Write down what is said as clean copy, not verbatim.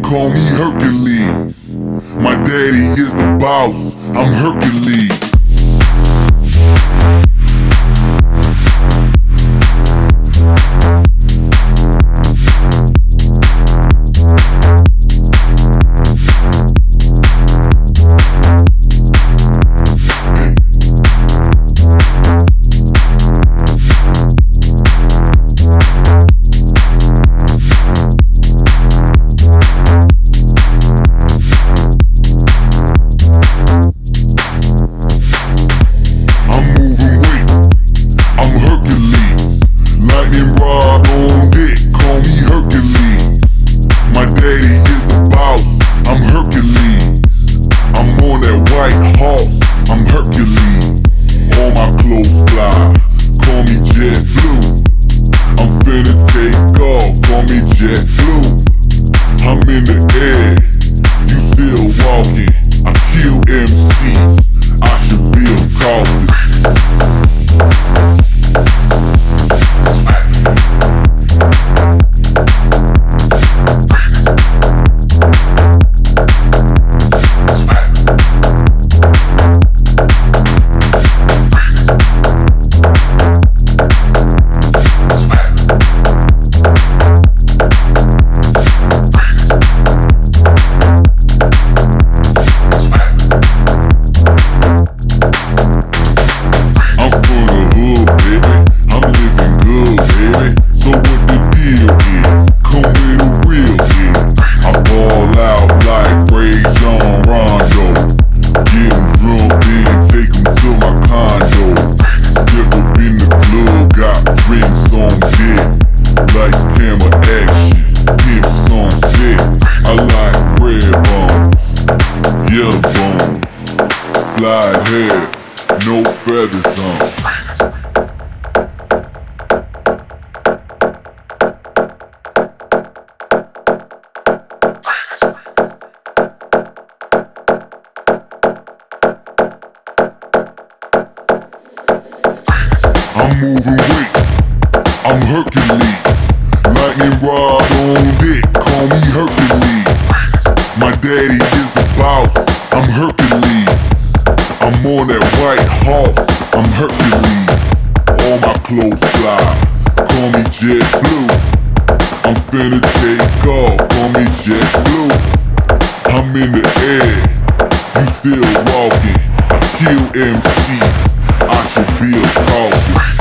call me Hercules. My daddy is the boss, I'm Hercules. I'm Hercules, all my clothes fly, call me Jet Blue. I'm finna take off, call me Jet Blue. I'm in the air, you still walking. I kill MCs, I should be a coffin. Fly hair, no feathers on. I'm moving weight, I'm Hercules. Lightning rod on dick, call me Hercules. My daddy is the boss, I'm Hercules. I'm on that white horse, I'm Hercules. All my clothes fly, call me Jet Blue. I'm finna take off, call me Jet Blue. I'm in the air, you still walking. I kill MCs, I should be a coffin.